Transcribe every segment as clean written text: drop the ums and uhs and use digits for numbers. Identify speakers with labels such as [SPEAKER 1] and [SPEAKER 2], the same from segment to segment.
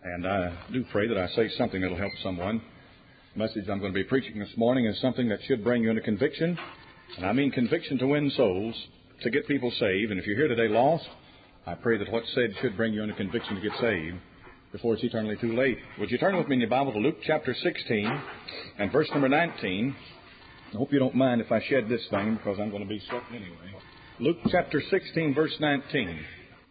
[SPEAKER 1] And I do pray that I say something that will help someone. The message I'm going to be preaching this morning is something that should bring you into conviction. And I mean conviction to win souls, to get people saved. And if you're here today lost, I pray that what's said should bring you into conviction to get saved before it's eternally too late. Would you turn with me in your Bible to Luke chapter 16 and verse number 19. I hope you don't mind if I shed this thing because I'm going to be sweating anyway. Luke chapter 16, verse 19.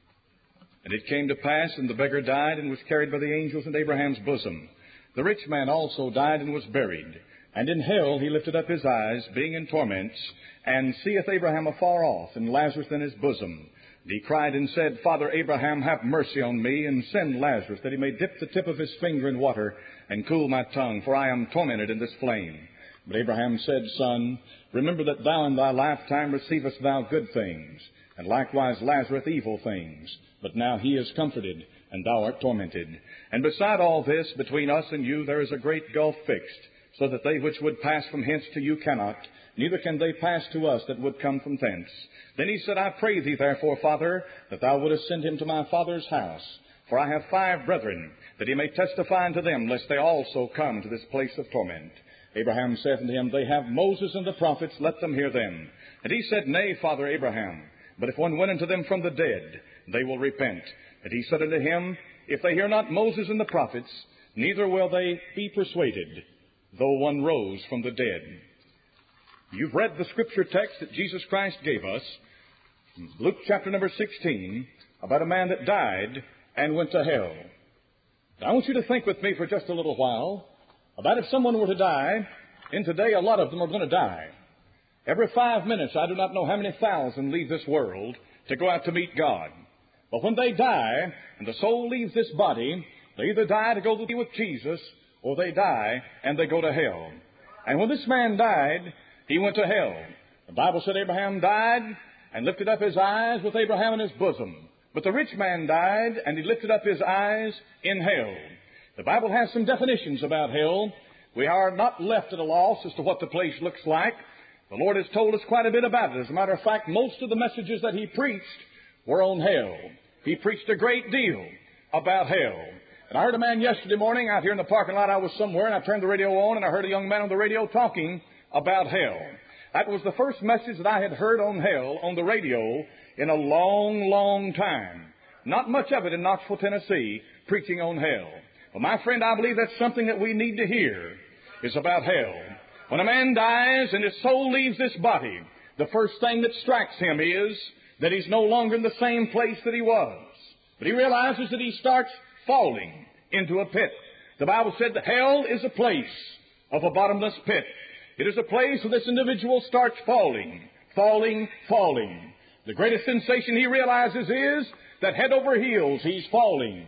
[SPEAKER 1] And it came to pass, and the beggar died and was carried by the angels into Abraham's bosom. The rich man also died and was buried. And in hell he lifted up his eyes, being in torments, and seeth Abraham afar off, and Lazarus in his bosom. And he cried and said, Father Abraham, have mercy on me, and send Lazarus, that he may dip the tip of his finger in water, and cool my tongue, for I am tormented in this flame. But Abraham said, Son, remember that thou in thy lifetime receivest thou good things, and likewise Lazarus evil things. But now he is comforted, and thou art tormented. And beside all this, between us and you, there is a great gulf fixed, so that they which would pass from hence to you cannot, neither can they pass to us that would come from thence. Then he said, I pray thee therefore, Father, that thou wouldest send him to my father's house. For I have 5 brethren, that he may testify unto them, lest they also come to this place of torment. Abraham saith unto him, They have Moses and the prophets, let them hear them. And he said, Nay, Father Abraham, but if one went unto them from the dead, they will repent. And he said unto him, If they hear not Moses and the prophets, neither will they be persuaded, though one rose from the dead. You've read the scripture text that Jesus Christ gave us, Luke chapter number 16, about a man that died and went to hell. Now, I want you to think with me for just a little while about if someone were to die, and today a lot of them are going to die. Every 5 minutes, I do not know how many thousand leave this world to go out to meet God. But when they die, and the soul leaves this body, they either die to go to be with Jesus, or they die and they go to hell. And when this man died, he went to hell. The Bible said Abraham died and lifted up his eyes with Abraham in his bosom. But the rich man died and he lifted up his eyes in hell. The Bible has some definitions about hell. We are not left at a loss as to what the place looks like. The Lord has told us quite a bit about it. As a matter of fact, most of the messages that he preached were on hell. He preached a great deal about hell. And I heard a man yesterday morning out here in the parking lot. I was somewhere, and I turned the radio on, and I heard a young man on the radio talking about hell. That was the first message that I had heard on hell on the radio in a long, long time. Not much of it in Knoxville, Tennessee, preaching on hell. Well, my friend, I believe that's something that we need to hear, is about hell. When a man dies and his soul leaves this body, the first thing that strikes him is that he's no longer in the same place that he was. But he realizes that he starts falling into a pit. The Bible said that hell is a place of a bottomless pit. It is a place where this individual starts falling. The greatest sensation he realizes is that head over heels he's falling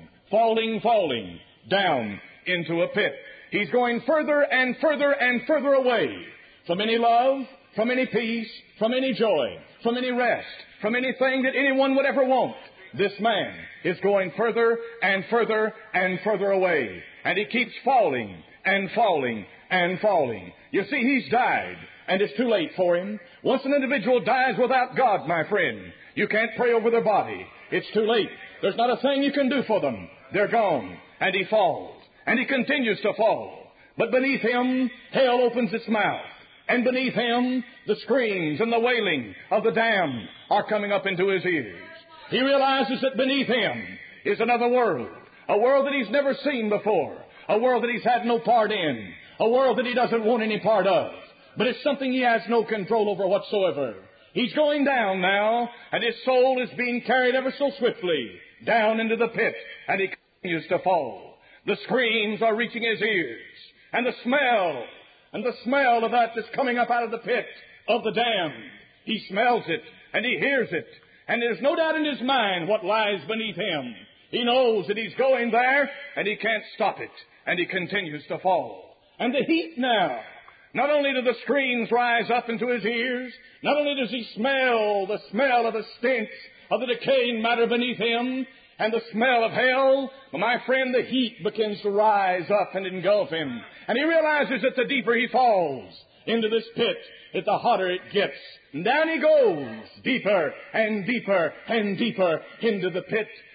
[SPEAKER 1] down into a pit. He's going further and further and further away from any love, from any peace, from any joy, from any rest, from anything that anyone would ever want. This man is going further and further and further away. And he keeps falling and falling and falling. You see, he's died, and it's too late for him. Once an individual dies without God, my friend, you can't pray over their body. It's too late. There's not a thing you can do for them. They're gone. And he falls. And he continues to fall. But beneath him, hell opens its mouth. And beneath him, the screams and the wailing of the damned are coming up into his ears. He realizes that beneath him is another world, a world that he's never seen before, a world that he's had no part in, a world that he doesn't want any part of. But it's something he has no control over whatsoever. He's going down now, and his soul is being carried ever so swiftly down into the pit, and he continues to fall. The screams are reaching his ears, and the smell of that that's coming up out of the pit of the damned. He smells it, and he hears it, and there's no doubt in his mind what lies beneath him. He knows that he's going there, and he can't stop it, and he continues to fall. And the heat now, not only do the screams rise up into his ears, not only does he smell the smell of the stench of the decaying matter beneath him, and the smell of hell, but my friend, the heat begins to rise up and engulf him. And he realizes that the deeper he falls into this pit, that the hotter it gets. And down he goes, deeper and deeper and deeper into the pit.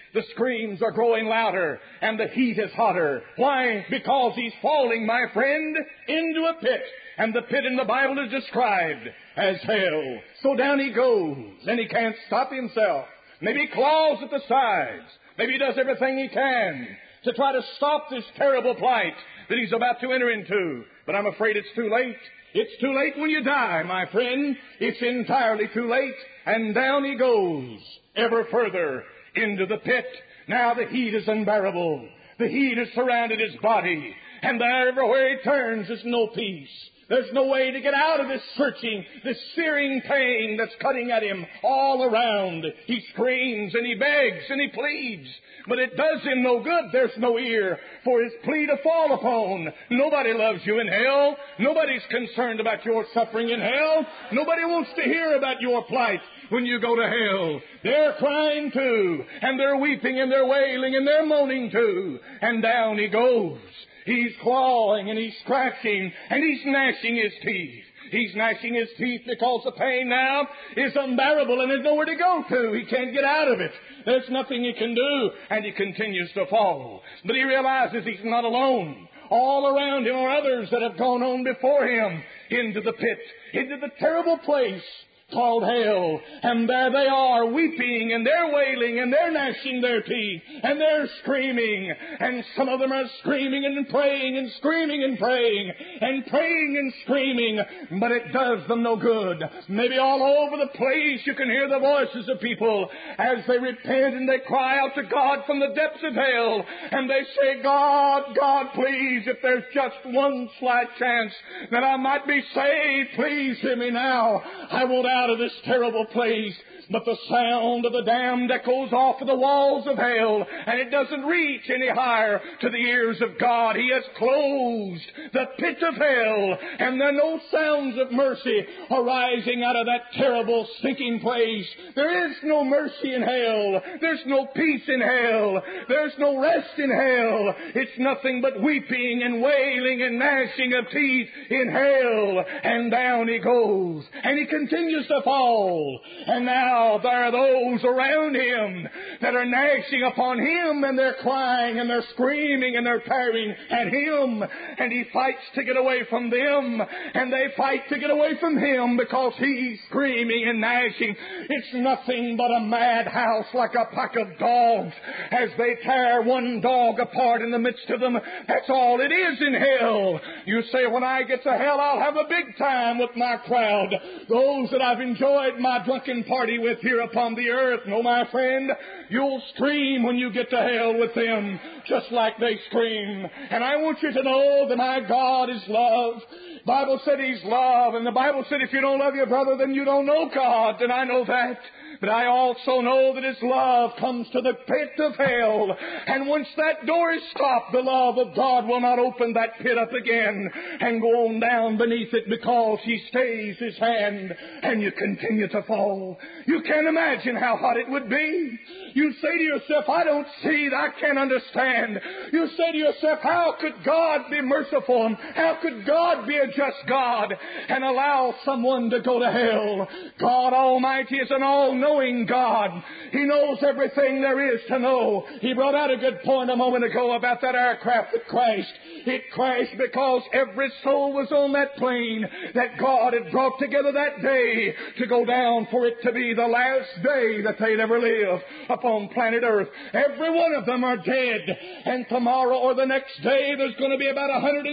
[SPEAKER 1] The screams are growing louder, and the heat is hotter. Why? Because he's falling, my friend, into a pit. And the pit in the Bible is described as hell. So down he goes, and he can't stop himself. Maybe he claws at the sides. Maybe he does everything he can to try to stop this terrible plight that he's about to enter into. But I'm afraid it's too late. It's too late when you die, my friend. It's entirely too late. And down he goes, ever further into the pit. Now the heat is unbearable. The heat has surrounded his body. And everywhere he turns, there's no peace. There's no way to get out of this searching, this searing pain that's cutting at him all around. He screams and he begs and he pleads, but it does him no good. There's no ear for his plea to fall upon. Nobody loves you in hell. Nobody's concerned about your suffering in hell. Nobody wants to hear about your plight when you go to hell. They're crying too, and they're weeping and they're wailing and they're moaning too. And down he goes. He's clawing and he's scratching and he's gnashing his teeth. He's gnashing his teeth because the pain now is unbearable and there's nowhere to go to. He can't get out of it. There's nothing he can do, and he continues to fall. But he realizes he's not alone. All around him are others that have gone on before him into the pit, into the terrible place called hell. And there they are, weeping, and they're wailing, and they're gnashing their teeth, and they're screaming. And some of them are screaming and praying and screaming and praying and praying and screaming, but it does them no good. Maybe all over the place you can hear the voices of people as they repent and they cry out to God from the depths of hell, and they say, God, God, please, if there's just one slight chance that I might be saved, please hear me now. I won't out of this terrible place. But the sound of the damned echoes off of the walls of hell, and it doesn't reach any higher to the ears of God. He has closed the pit of hell, and there are no sounds of mercy arising out of that terrible sinking place. There is no mercy in hell. There's no peace in hell. There's no rest in hell. It's nothing but weeping and wailing and gnashing of teeth in hell. And down he goes, and he continues to fall. And now there are those around him that are gnashing upon him, and they're crying and they're screaming and they're tearing at him, and he fights to get away from them, and they fight to get away from him because he's screaming and gnashing. It's nothing but a madhouse, like a pack of dogs as they tear one dog apart in the midst of them. That's all it is in hell. You say, when I get to hell, I'll have a big time with my crowd, those that I've enjoyed my drunken party with here upon the earth. No, my friend, you'll scream when you get to hell with them, just like they scream. And I want you to know that my God is love. The Bible said He's love, and the Bible said if you don't love your brother, then you don't know God, and I know that. But I also know that His love comes to the pit of hell. And once that door is stopped, the love of God will not open that pit up again and go on down beneath it, because He stays His hand and you continue to fall. You can't imagine how hot it would be. You say to yourself, I don't see, I can't understand. You say to yourself, how could God be merciful? How could God be a just God and allow someone to go to hell? God Almighty is an all-knowing God. He knows everything there is to know. He brought out a good point a moment ago about that aircraft that crashed. It crashed because every soul was on that plane that God had brought together that day to go down for it to be the last day that they'd ever live upon planet Earth. Every one of them are dead. And tomorrow or the next day there's going to be about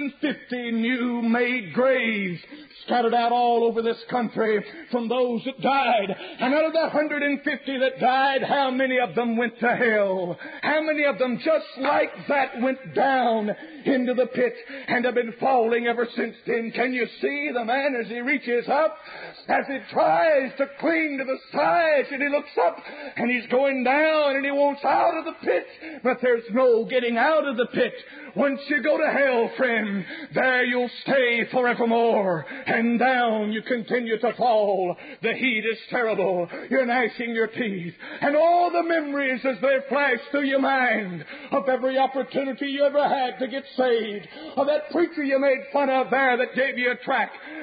[SPEAKER 1] 150 new-made graves scattered out all over this country from those that died. And out of that 150 that died, how many of them went to hell? How many of them, just like that, went down into the pit and have been falling ever since then? Can you see the man as he reaches up, as he tries to cling to the sides, and he looks up and he's going down and he wants out of the pit, but there's no getting out of the pit. Once you go to hell, friend, there you'll stay forevermore, and down you continue to fall. The heat is terrible. You're gnashing your teeth, and all the memories as they flash through your mind of every opportunity you ever had to get saved, of that preacher you made fun of there that gave you a tract,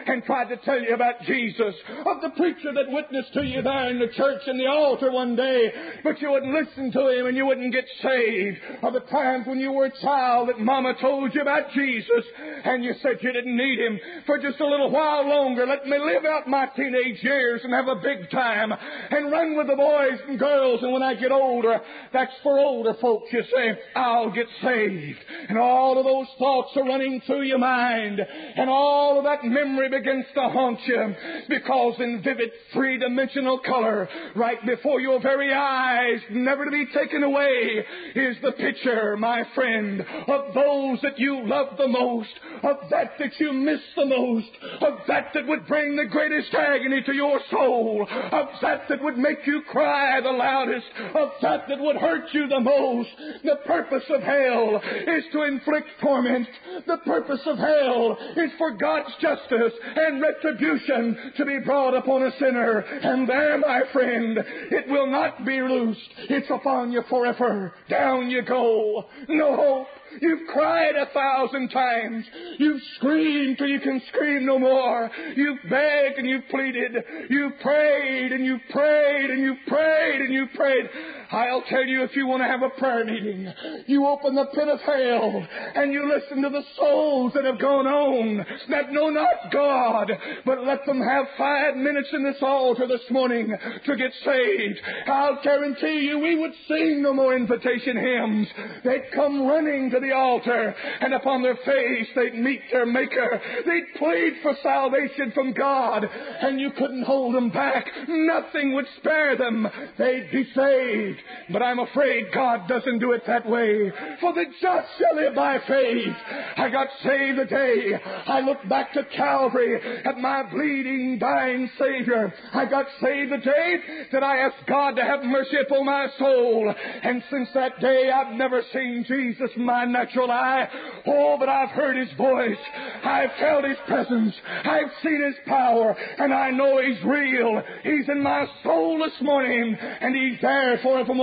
[SPEAKER 2] and tried to tell you about Jesus, of the preacher that witnessed to you there in the church in the altar one day, but you wouldn't listen to him and you wouldn't get saved, of the times when you were a child that Mama told you about Jesus and you said you didn't need him for just a little while longer. Let me live out my teenage years and have a big time and run with the boys and girls, and when I get older, that's for older folks, you say, I'll get saved. And all of those thoughts are running through your mind, and all of that memory begins to haunt you, because in vivid three-dimensional color, right before your very eyes, never to be taken away, is the picture, my friend, of those that you love the most, of that you miss the most, of that would bring the greatest agony to your soul, of that would make you cry the loudest, of that would hurt you the most. The purpose of hell is to inflict torment. The purpose of hell is for God's justice and retribution to be brought upon a sinner. And there, my friend, it will not be loosed. It's upon you forever. Down you go. No hope. You've cried 1,000 times. You've screamed till you can scream no more. You've begged and you've pleaded. You've prayed and you've prayed and you've prayed and you've prayed. I'll tell you, if you want to have a prayer meeting, you open the pit of hell and you listen to the souls that have gone on, that know not God, but let them have 5 minutes in this altar this morning to get saved. I'll guarantee you we would sing no more invitation hymns. They'd come running to the altar, and upon their face they'd meet their Maker. They'd plead for salvation from God, and you couldn't hold them back. Nothing would spare them. They'd be saved. But I'm afraid God doesn't do it that way. For the just shall live by faith. I got saved the day I looked back to Calvary at my bleeding, dying Savior. I got saved the day that I asked God to have mercy upon my soul. And since that day I've never seen Jesus in my natural eye. Oh, but I've heard his voice. I've felt his presence. I've seen his power. And I know he's real. He's in my soul this morning. And he's there forevermore.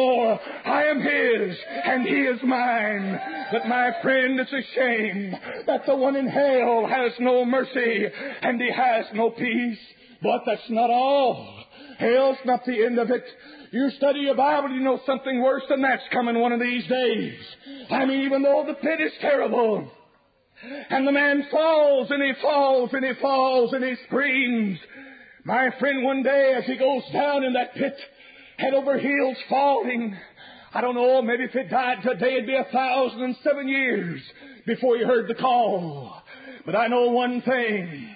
[SPEAKER 2] I am his and he is mine. But my friend, it's a shame that the one in hell has no mercy and he has no peace. But that's not all. Hell's not the end of it. You study your Bible, you know something worse than that's coming one of these days. I mean, even though the pit is terrible, and the man falls and he falls and he falls and he screams, my friend, one day as he goes down in that pit, head over heels falling, I don't know, maybe if he died today it'd be 1,007 years before he heard the call. But I know one thing,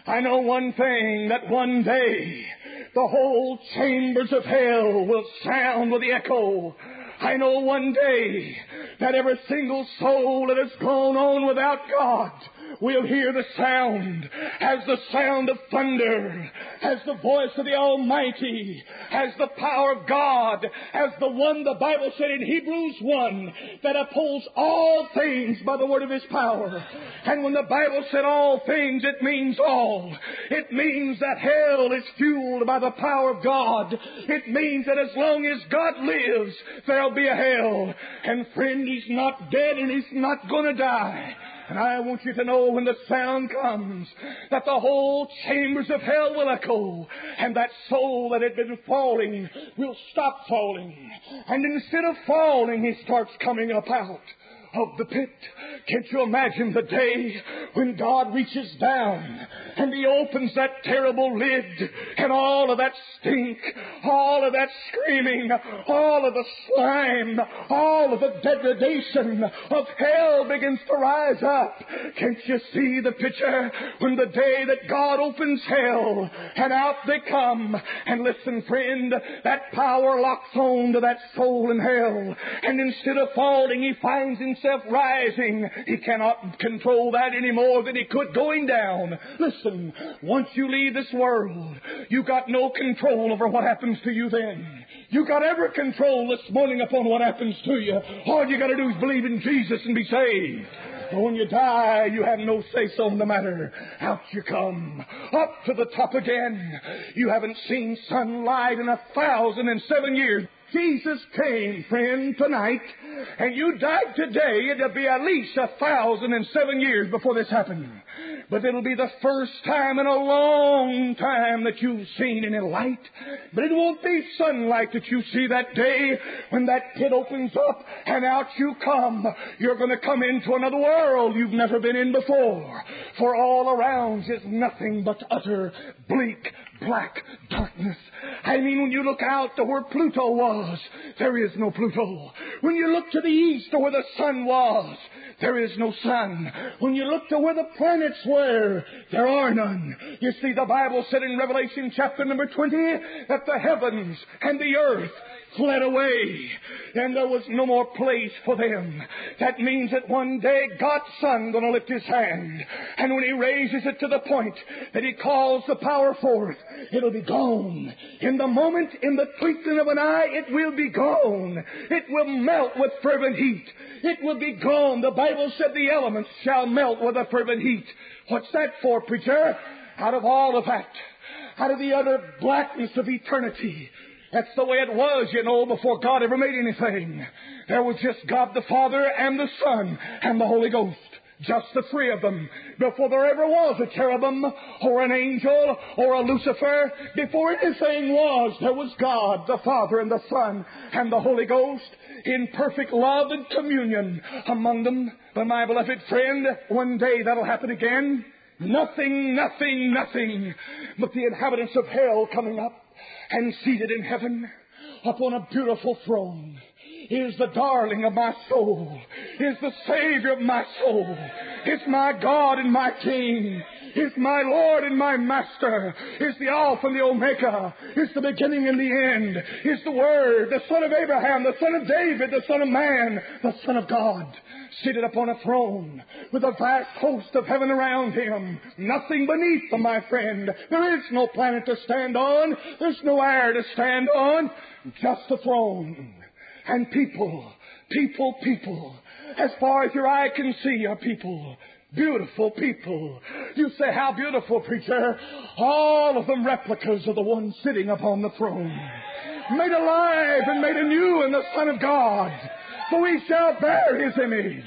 [SPEAKER 2] that one day the whole chambers of hell will sound with the echo. I know one day that every single soul that has gone on without God will hear the sound, as the sound of thunder, as the voice of the Almighty, as the power of God, as the one the Bible said in Hebrews 1 that upholds all things by the word of his power. And when the Bible said all things, it means all. It means that hell is fueled by the power of God. It means that as long as God lives, there'll be a hell. And friend, he's not dead and he's not going to die. And I want you to know when the sound comes that the whole chambers of hell will echo, and that soul that had been falling will stop falling. And instead of falling, he starts coming up out of the pit. Can't you imagine the day when God reaches down and he opens that terrible lid, and all of that stink, all of that screaming, all of the slime, all of the degradation of hell begins to rise up? Can't you see the picture when the day that God opens hell and out they come? And listen, friend, that power locks on to that soul in hell, and instead of falling, he finds himself rising. He cannot control that any more than he could going down. Listen, once you leave this world, you got no control over what happens to you then. You got every control this morning upon what happens to you. All you got to do is believe in Jesus and be saved. But when you die, you have no say-so in the matter. Out you come, up to the top again. You haven't seen sunlight in 1,007 years. Jesus came, friend, tonight, and you died today. It'll be at least 1,007 years before this happened. But it'll be the first time in a long time that you've seen any light. But it won't be sunlight that you see that day when that pit opens up and out you come. You're going to come into another world you've never been in before. For all around is nothing but utter bleak, black darkness. I mean, when you look out to where Pluto was, there is no Pluto. When you look to the east to where the sun was, there is no sun. When you look to where the planets were, there are none. You see, the Bible said in Revelation chapter number 20 that the heavens and the earth fled away, and there was no more place for them. That means that one day God's Son going to lift His hand, and when He raises it to the point that He calls the power forth, it'll be gone. In the moment, in the twinkling of an eye, it will be gone. It will melt with fervent heat. It will be gone. The Bible said the elements shall melt with a fervent heat. What's that for, preacher? Out of all of that, out of the utter blackness of eternity. That's the way it was, you know, before God ever made anything. There was just God the Father and the Son and the Holy Ghost. Just the three of them. Before there ever was a cherubim or an angel or a Lucifer, before anything was, there was God the Father and the Son and the Holy Ghost in perfect love and communion among them. But my beloved friend, one day that'll happen again. Nothing but the inhabitants of hell coming up and seated in heaven upon a beautiful throne is the darling of my soul, is the Savior of my soul, is my God and my King, is my Lord and my Master, is the Alpha and the Omega, is the beginning and the end, is the Word, the Son of Abraham, the Son of David, the Son of Man, the Son of God, seated upon a throne with a vast host of heaven around Him. Nothing beneath them, my friend. There is no planet to stand on. There's no air to stand on. Just a throne. And people. As far as your eye can see are people. Beautiful people. You say, how beautiful, preacher? All of them replicas of the one sitting upon the throne. Made alive and made anew in the Son of God. For we shall bear His image.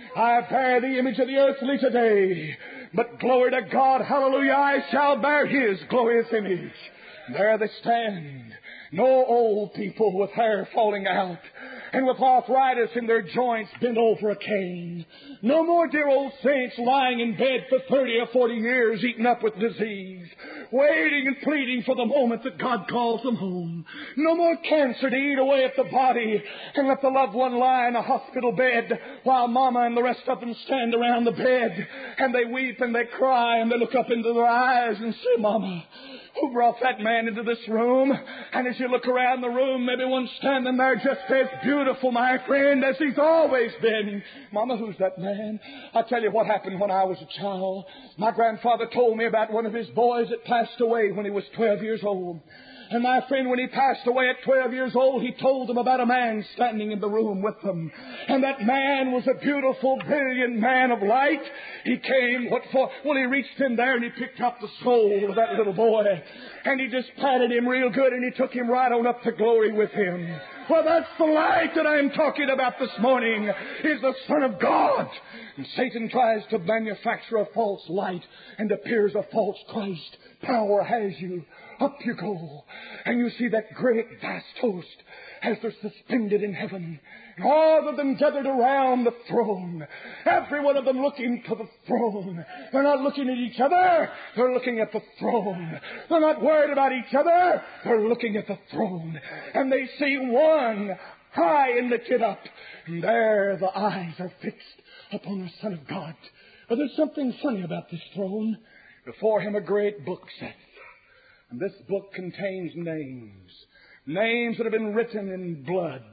[SPEAKER 2] I bear the image of the earthly today. But glory to God, hallelujah, I shall bear His glorious image. There they stand. No old people with hair falling out and with arthritis in their joints bent over a cane. No more dear old saints lying in bed for 30 or 40 years eaten up with disease, waiting and pleading for the moment that God calls them home. No more cancer to eat away at the body and let the loved one lie in a hospital bed while Mama and the rest of them stand around the bed and they weep and they cry and they look up into their eyes and say, Mama, who brought that man into this room? And as you look around the room, maybe one standing there just as beautiful, my friend, as he's always been. Mama, who's that man? I'll tell you what happened when I was a child. My grandfather told me about one of his boys that passed away when he was 12 years old. And my friend, when he passed away at 12 years old, he told them about a man standing in the room with them. And that man was a beautiful, brilliant man of light. He came, what for? Well, he reached in there and he picked up the soul of that little boy. And he just patted him real good and he took him right on up to glory with him. Well, that's the light that I'm talking about this morning, is the Son of God. And Satan tries to manufacture a false light and appears a false Christ. Power has you. Up you go. And you see that great vast host as they're suspended in heaven. And all of them gathered around the throne. Every one of them looking to the throne. They're not looking at each other. They're looking at the throne. They're not worried about each other. They're looking at the throne. And they see one high and lifted up. And there the eyes are fixed upon the Son of God. But there's something funny about this throne. Before Him a great book sets. And this book contains names. Names that have been written in blood.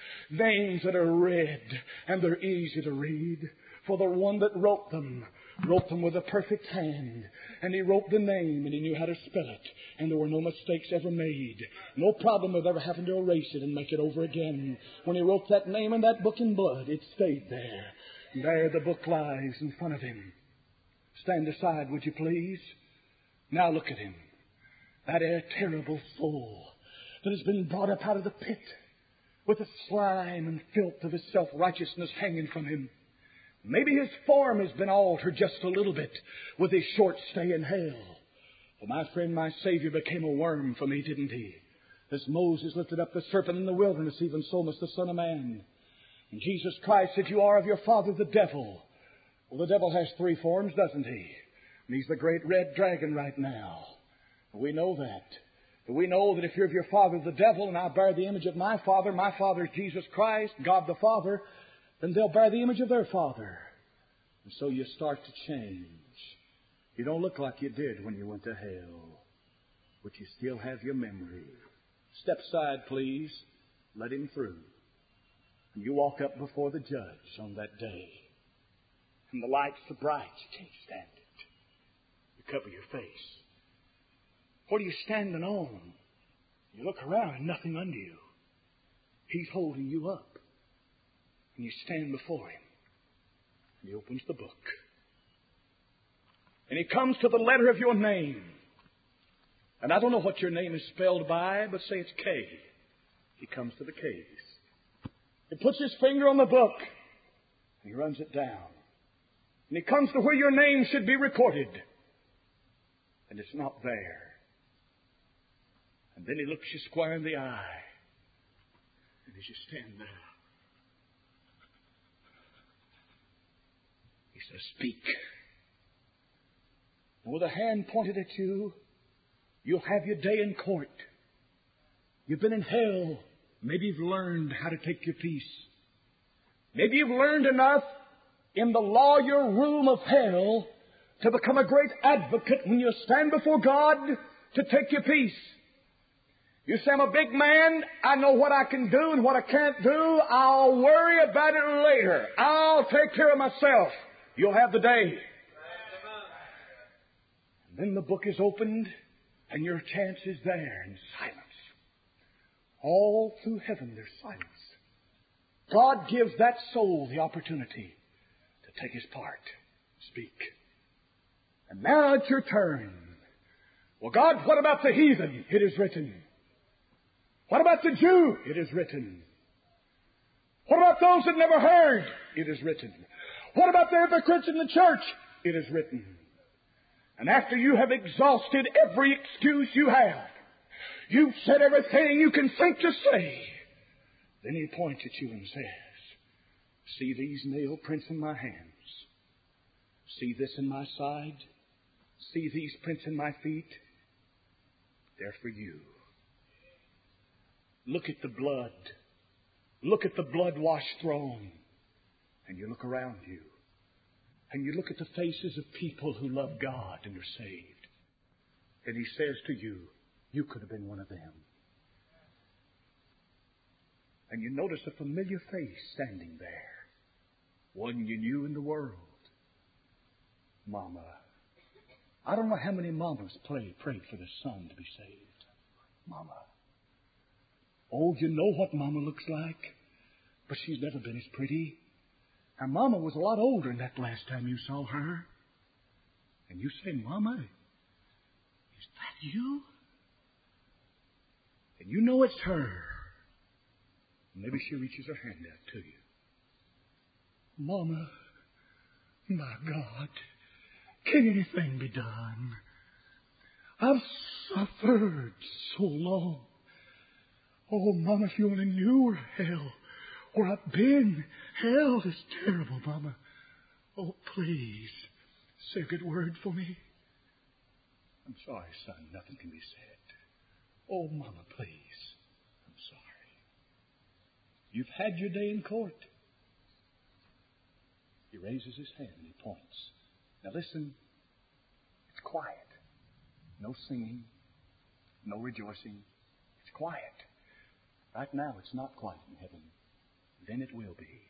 [SPEAKER 2] Names that are read. And they're easy to read. For the one that wrote them with a perfect hand. And he wrote the name and he knew how to spell it. And there were no mistakes ever made. No problem of ever having to erase it and make it over again. When he wrote that name in that book in blood, it stayed there. And there the book lies in front of him. Stand aside, would you please? Now look at him. That terrible soul that has been brought up out of the pit with the slime and filth of his self-righteousness hanging from him. Maybe his form has been altered just a little bit with his short stay in hell. Well, my friend, my Savior became a worm for me, didn't he? As Moses lifted up the serpent in the wilderness, even so must the Son of Man. And Jesus Christ said, you are of your father the devil. Well, the devil has three forms, doesn't he? And he's the great red dragon right now. We know that. We know that if you're of your father the devil, and I bear the image of my father is Jesus Christ, God the Father, then they'll bear the image of their father. And so you start to change. You don't look like you did when you went to hell, but you still have your memory. Step aside, please. Let him through. And you walk up before the judge on that day. And the light's so bright, you can't stand it. You cover your face. What are you standing on? You look around and nothing under you. He's holding you up. And you stand before him. And he opens the book. And he comes to the letter of your name. And I don't know what your name is spelled by, but say it's K. He comes to the K's. He puts his finger on the book. And he runs it down. And he comes to where your name should be recorded. And it's not there. And then he looks you square in the eye. And as you stand there, he says, speak. And with a hand pointed at you, you'll have your day in court. You've been in hell. Maybe you've learned how to take your peace. Maybe you've learned enough in the lawyer room of hell to become a great advocate when you stand before God to take your peace. You say, I'm a big man. I know what I can do and what I can't do. I'll worry about it later. I'll take care of myself. You'll have the day. And then the book is opened and your chance is there in silence. All through heaven there's silence. God gives that soul the opportunity to take his part. Speak. And now it's your turn. Well, God, what about the heathen? It is written. What about the Jew? It is written. What about those that never heard? It is written. What about the hypocrites in the church? It is written. And after you have exhausted every excuse you have, you've said everything you can think to say, then he points at you and says, see these nail prints in my hands. See this in my side. See these prints in my feet. They're for you. Look at the blood. Look at the blood-washed throne. And you look around you. And you look at the faces of people who love God and are saved. And he says to you, you could have been one of them. And you notice a familiar face standing there. One you knew in the world. Mama. I don't know how many mamas prayed for their son to be saved. Mama. Oh, you know what Mama looks like. But she's never been as pretty. Her Mama was a lot older than that last time you saw her. And you say, Mama, is that you? And you know it's her. Maybe she reaches her hand out to you. Mama, my God, can anything be done? I've suffered so long. Oh, Mama, if you only knew where hell, where I've been. Hell is terrible, Mama. Oh, please, say a good word for me. I'm sorry, son, nothing can be said. Oh, Mama, please, I'm sorry. You've had your day in court. He raises his hand and he points. Now listen, it's quiet. No singing, no rejoicing. It's quiet. Right now, it's not quiet in heaven. Then it will be.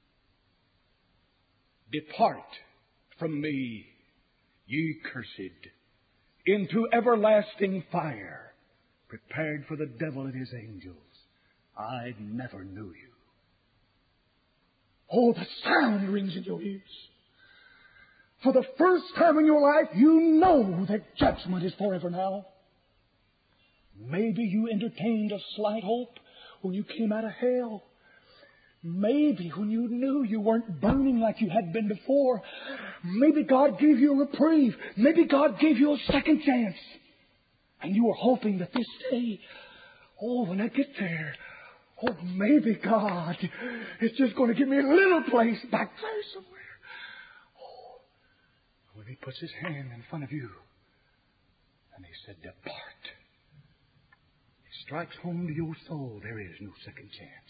[SPEAKER 2] Depart from me, ye cursed, into everlasting fire, prepared for the devil and his angels. I never knew you. Oh, the sound rings in your ears. For the first time in your life, you know that judgment is forever now. Maybe you entertained a slight hope when you came out of hell. Maybe when you knew you weren't burning like you had been before, maybe God gave you a reprieve. Maybe God gave you a second chance. And you were hoping that this day, when I get there, maybe God is just going to give me a little place back there somewhere. When He puts His hand in front of you and He said, depart. It strikes home to your soul, there is no second chance.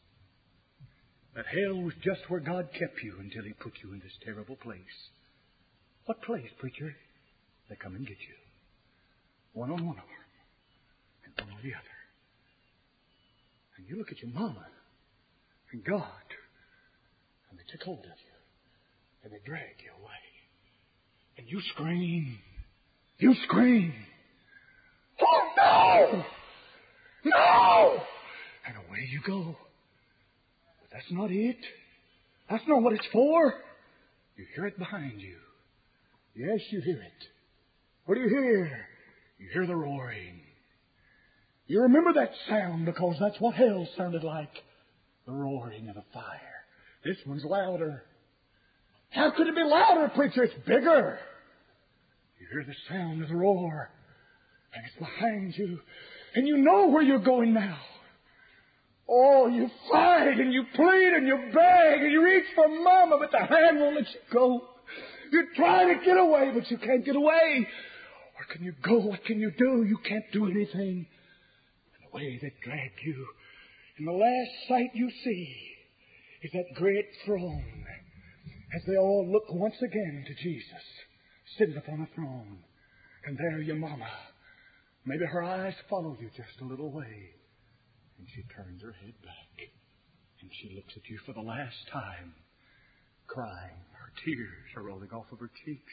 [SPEAKER 2] That hell was just where God kept you until He put you in this terrible place. What place, preacher? They come and get you. One on one arm and one on the other. And you look at your mama and God, and they take hold of you and they drag you away. And you scream. You scream. Oh, no! No! And away you go. But that's not it. That's not what it's for. You hear it behind you. Yes, you hear it. What do you hear? You hear the roaring. You remember that sound because that's what hell sounded like. The roaring of a fire. This one's louder. How could it be louder, preacher? It's bigger. You hear the sound of the roar. And it's behind you. And you know where you're going now. Oh, you fight and you plead and you beg and you reach for Mama, but the hand won't let you go. You try to get away, but you can't get away. Where can you go? What can you do? You can't do anything. And away they drag you. And the last sight you see is that great throne as they all look once again to Jesus sitting upon a throne. And there your Mama. Maybe her eyes follow you just a little way. And she turns her head back. And she looks at you for the last time, crying. Her tears are rolling off of her cheeks.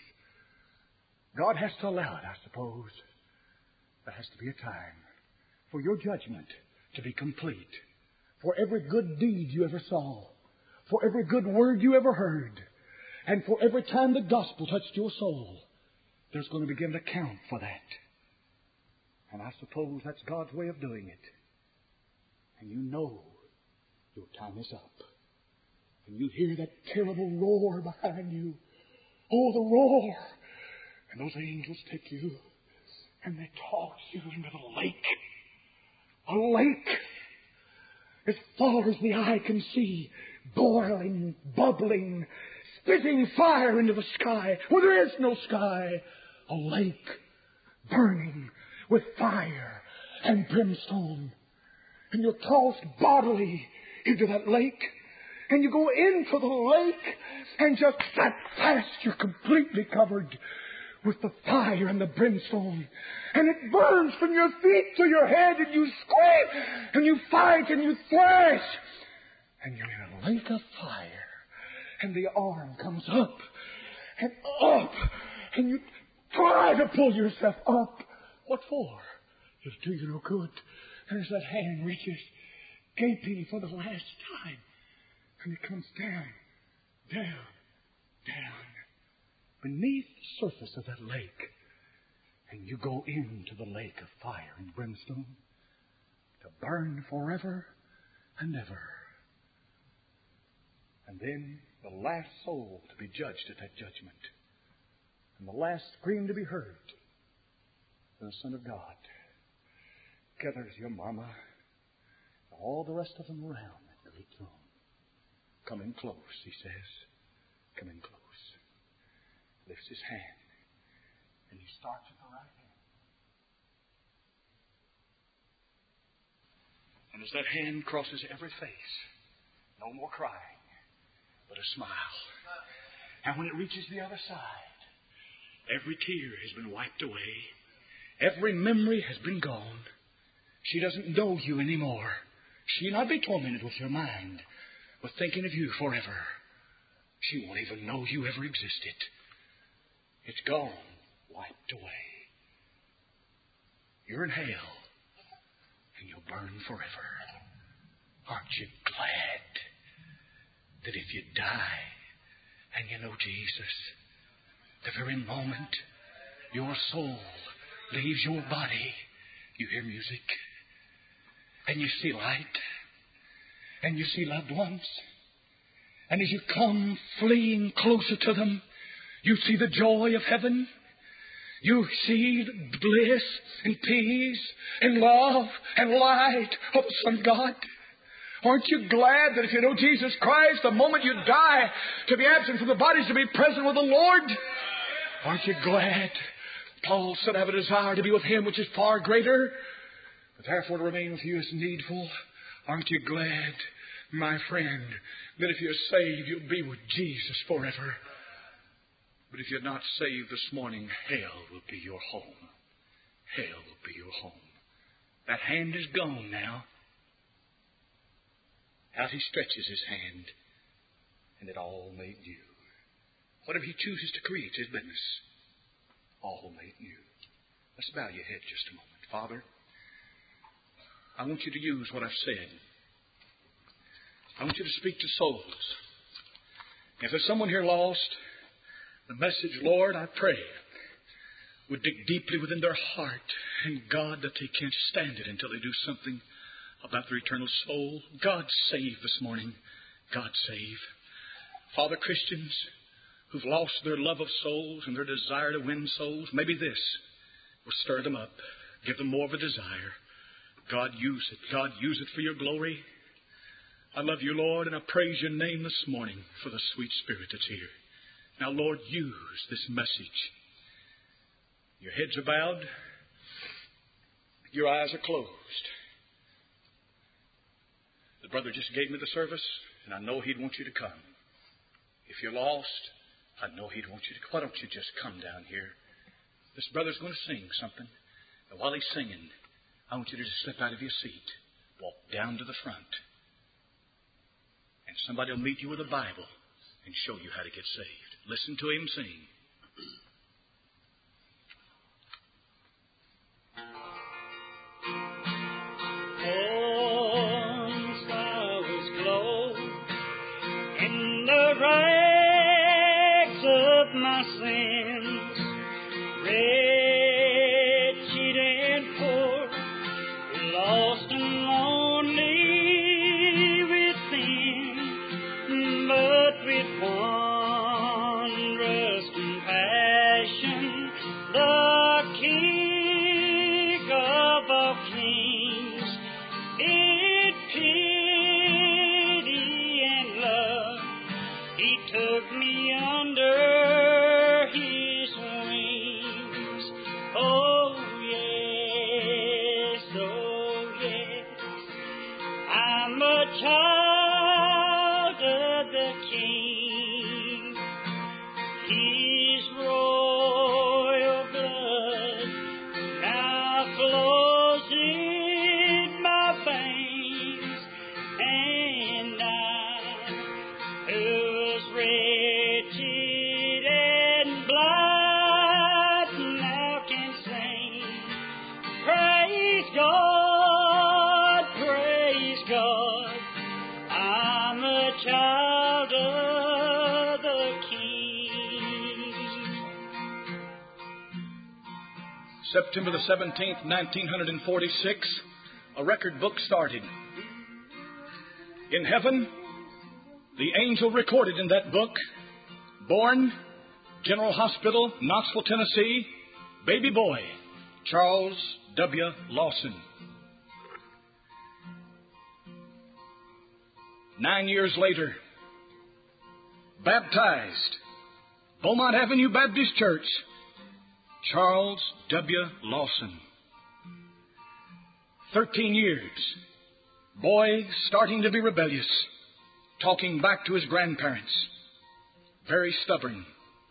[SPEAKER 2] God has to allow it, I suppose. There has to be a time for your judgment to be complete. For every good deed you ever saw. For every good word you ever heard. And for every time the gospel touched your soul. There's going to begin to count for that. And I suppose that's God's way of doing it. And you know your time is up. And you hear that terrible roar behind you. Oh, the roar! And those angels take you and they toss you into the lake. A lake as far as the eye can see, boiling, bubbling, spitting fire into the sky where there is no sky. A lake burning with fire and brimstone. And you're tossed bodily into that lake. And you go into the lake and just that fast you're completely covered with the fire and the brimstone. And it burns from your feet to your head and you scream and you fight and you thrash. And you're in a lake of fire. And the arm comes up and up. And you try to pull yourself up. What for? It'll do you no good. And as that hand reaches, gaping for the last time, and it comes down, down, down, beneath the surface of that lake, and you go into the lake of fire and brimstone to burn forever and ever. And then the last soul to be judged at that judgment, and the last scream to be heard, the Son of God gathers your Mama and all the rest of them around that great throne. Come in close, He says. Come in close. Lifts His hand and He starts at the right hand. And as that hand crosses every face, no more crying, but a smile. And when it reaches the other side, every tear has been wiped away. Every memory has been gone. She doesn't know you anymore. She'll not be tormented with your mind, with thinking of you forever. She won't even know you ever existed. It's gone, wiped away. You're in hell, and you'll burn forever. Aren't you glad that if you die and you know Jesus, the very moment your soul leaves your body, you hear music, and you see light, and you see loved ones. And as you come fleeing closer to them, you see the joy of heaven. You see the bliss and peace and love and light of the Son of God. Aren't you glad that if you know Jesus Christ, the moment you die, to be absent from the body is to be present with the Lord? Aren't you glad? Paul said, I have a desire to be with Him which is far greater, but therefore to remain with you is needful. Aren't you glad, my friend, that if you're saved, you'll be with Jesus forever? But if you're not saved this morning, hell will be your home. Hell will be your home. That hand is gone now. Out He stretches His hand, and it all made new. Whatever He chooses to create is His business. All made new. Let's bow your head just a moment. Father, I want you to use what I've said. I want you to speak to souls. If there's someone here lost, the message, Lord, I pray, would dig deeply within their heart, and God, that they can't stand it until they do something about their eternal soul. God save this morning. God save. Father, Christians who've lost their love of souls and their desire to win souls, maybe this will stir them up, give them more of a desire. God, use it. God, use it for your glory. I love you, Lord, and I praise your name this morning for the sweet Spirit that's here. Now, Lord, use this message. Your heads are bowed. Your eyes are closed. The brother just gave me the service, and I know he'd want you to come. If you're lost, I know he'd want you to come. Why don't you just come down here? This brother's going to sing something. And while he's singing, I want you to just slip out of your seat, walk down to the front, and somebody will meet you with a Bible and show you how to get saved. Listen to him sing.
[SPEAKER 3] Once I was clothed in the rags of my sins, wretched and poor, lost and lonely within, but with wondrous compassion, the King of all kings, in pity and love, He took me under His wings. Oh yes, I'm a child of the King. His royal blood now flows in my veins, and I, who was wretched and blind, now can sing. Praise God, praise God. I'm a child of the King.
[SPEAKER 2] September the 17th, 1946, a record book started. In heaven, the angel recorded in that book, born, General Hospital, Knoxville, Tennessee, baby boy, Charles W. Lawson. 9 years later, baptized, Beaumont Avenue Baptist Church, Charles W. Lawson. 13 years, boy starting to be rebellious, talking back to his grandparents, very stubborn.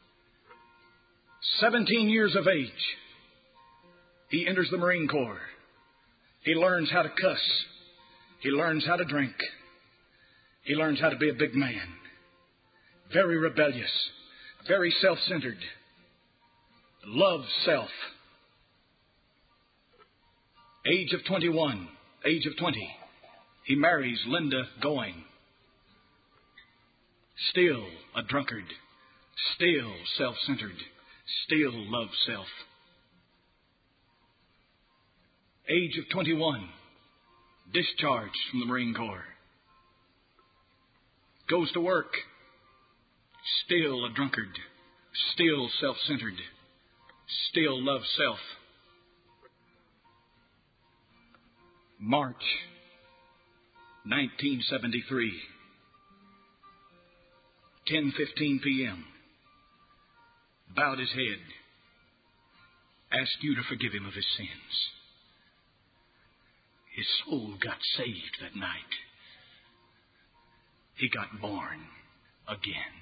[SPEAKER 2] 17 years of age, he enters the Marine Corps. He learns how to cuss. He learns how to drink. He learns how to be a big man. Very rebellious, very self-centered, loves self. Age of 21, age of 20, he marries Linda Going. Still a drunkard, still self-centered, still loves self. Age of 21, discharged from the Marine Corps.
[SPEAKER 4] goes to work, still a drunkard, still self-centered, still loves self. March 1973, 10:15 p.m. Bowed his head, asked you to forgive him of his sins. His soul got saved that night. He got born again.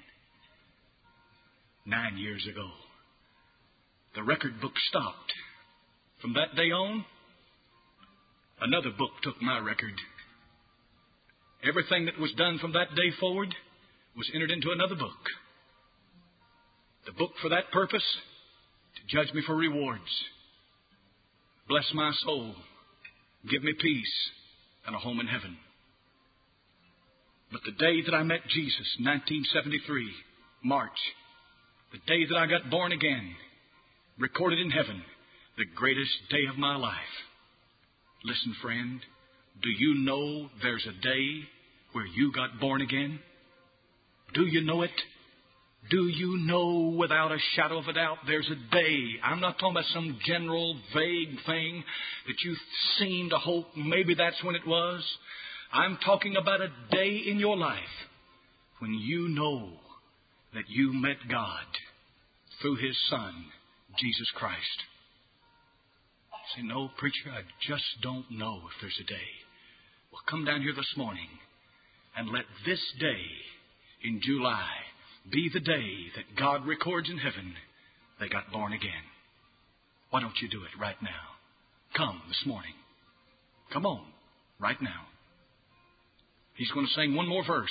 [SPEAKER 4] 9 years ago, the record book stopped. From that day on, another book took my record. Everything that was done from that day forward was entered into another book. The book for that purpose, to judge me for rewards. Bless my soul, give me peace and a home in heaven. But the day that I met Jesus, 1973, March, the day that I got born again, recorded in heaven, the greatest day of my life. Listen, friend, do you know there's a day where you got born again? Do you know it? Do you know without a shadow of a doubt there's a day? I'm not talking about some general vague thing that you seem to hope maybe that's when it was. I'm talking about a day in your life when you know that you met God through His Son, Jesus Christ. Say, no, preacher, I just don't know if there's a day. Well, come down here this morning and let this day in July be the day that God records in heaven they got born again. Why don't you do it right now? Come this morning. Come on, right now. He's going to sing one more verse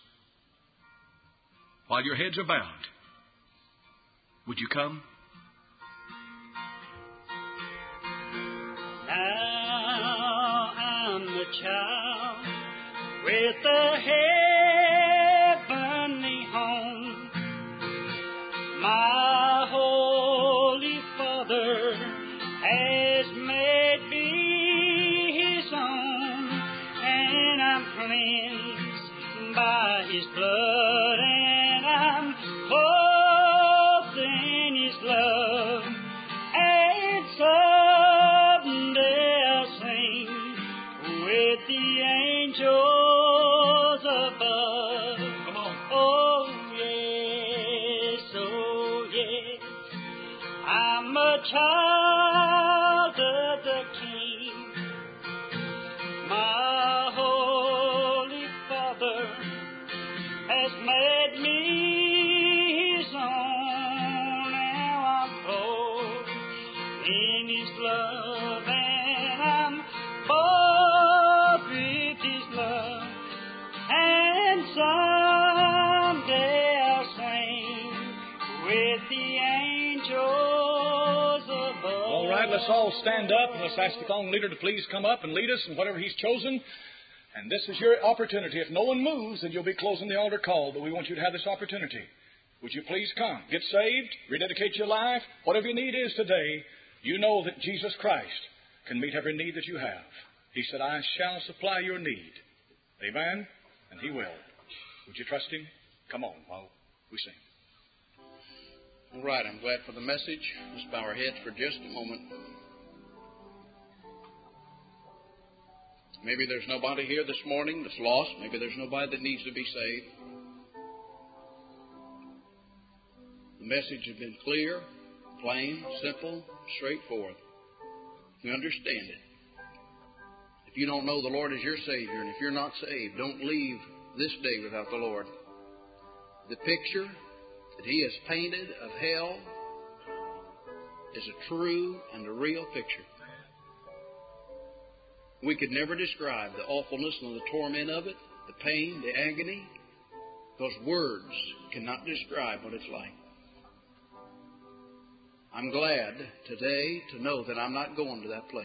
[SPEAKER 4] while your heads are bowed. Would you come?
[SPEAKER 3] Now I'm a child with a heavenly home. My Holy Father has made me His own, and I'm cleansed by His blood, and I'm clothed in His love, and someday I'll sing with the angels above.
[SPEAKER 4] Come on.
[SPEAKER 3] Oh yes, I'm a child of the King. My Holy Father has made me His own. Now I'm clothed in His love, and I'm bought with His love, and someday I'll sing with the angels above.
[SPEAKER 4] All right, let's all stand up and let's ask the song leader to please come up and lead us in whatever he's chosen. And this is your opportunity. If no one moves, then you'll be closing the altar call, but we want you to have this opportunity. Would you please come? Get saved, rededicate your life. Whatever your need is today, you know that Jesus Christ can meet every need that you have. He said, I shall supply your need. Amen? And He will. Would you trust Him? Come on while we sing.
[SPEAKER 5] All right, I'm glad for the message. Let's bow our heads for just a moment. Maybe there's nobody here this morning that's lost. Maybe there's nobody that needs to be saved. The message has been clear, plain, simple, straightforward. You understand it. If you don't know the Lord as your Savior, and if you're not saved, don't leave this day without the Lord. The picture that He has painted of hell is a true and a real picture. We could never describe the awfulness and the torment of it, the pain, the agony, because words cannot describe what it's like. I'm glad today to know that I'm not going to that place.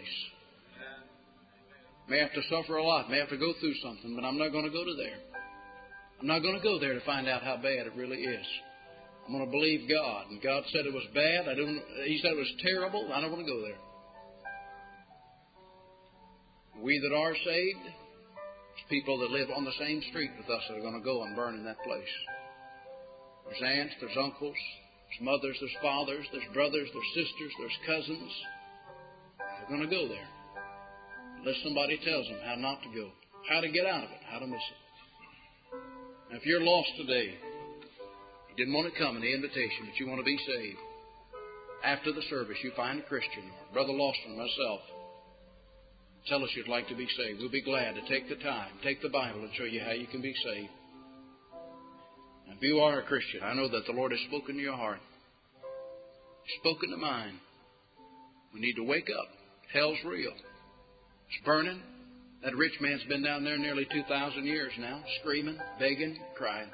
[SPEAKER 5] May have to suffer a lot, may have to go through something, but I'm not going to go to there. I'm not going to go there to find out how bad it really is. I'm going to believe God. And God said it was bad. He said it was terrible. I don't want to go there. We that are saved There's people that live on the same street with us that are going to go and burn in that place. There's aunts, there's uncles, there's mothers, there's fathers, there's brothers, there's sisters, there's cousins. They're going to go there. Unless somebody tells them how not to go, how to get out of it, how to miss it. Now, if you're lost today, you didn't want to come in the invitation, but you want to be saved, after the service you find a Christian, or Brother Lawson or myself, tell us you'd like to be saved. We'll be glad to take the time, take the Bible, and show you how you can be saved. Now, if you are a Christian, I know that the Lord has spoken to your heart, spoken to mine. We need to wake up. Hell's real. It's burning. That rich man's been down there nearly 2,000 years now, screaming, begging, crying.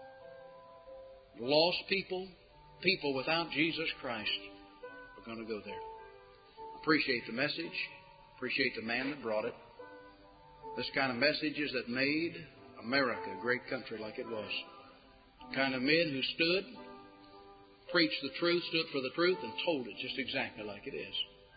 [SPEAKER 5] Lost people, people without Jesus Christ, are going to go there. Appreciate the message. Appreciate the man that brought it. This kind of messages that made America a great country like it was. The kind of men who stood, preached the truth, stood for the truth, and told it just exactly like it is.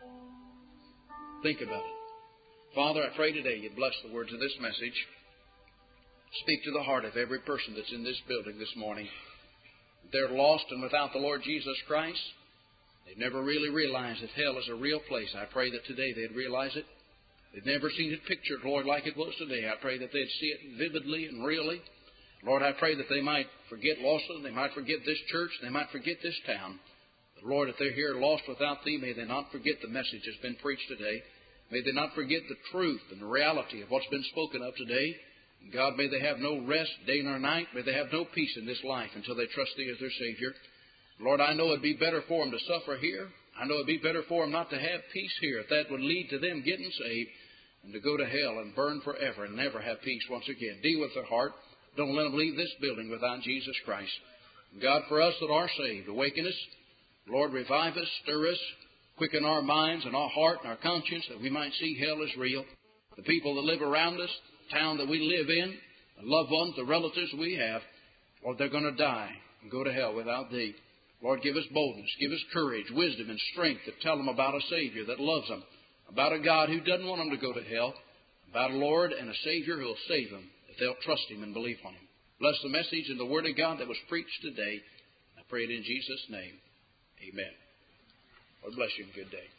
[SPEAKER 5] Think about it. Father, I pray today you'd bless the words of this message. Speak to the heart of every person that's in this building this morning. They're lost and without the Lord Jesus Christ. They've never really realized that hell is a real place. I pray that today they'd realize it. They've never seen it pictured, Lord, like it was today. I pray that they'd see it vividly and really. Lord, I pray that they might forget Lawson, they might forget this church, they might forget this town. But Lord, if they're here lost without Thee, may they not forget the message that's been preached today. May they not forget the truth and the reality of what's been spoken of today. And God, may they have no rest day nor night. May they have no peace in this life until they trust Thee as their Savior. Lord, I know it'd be better for them to suffer here. I know it'd be better for them not to have peace here, if that would lead to them getting saved, and to go to hell and burn forever and never have peace once again. Deal with their heart. Don't let them leave this building without Jesus Christ. And God, for us that are saved, awaken us. Lord, revive us, stir us, quicken our minds and our heart and our conscience that we might see hell is real. The people that live around us, the town that we live in, the loved ones, the relatives we have, Lord, they're going to die and go to hell without Thee. Lord, give us boldness, give us courage, wisdom, and strength to tell them about a Savior that loves them, about a God who doesn't want them to go to hell, about a Lord and a Savior who will save them if they'll trust Him and believe on Him. Bless the message and the Word of God that was preached today. I pray it in Jesus' name. Amen. Lord bless you and good day.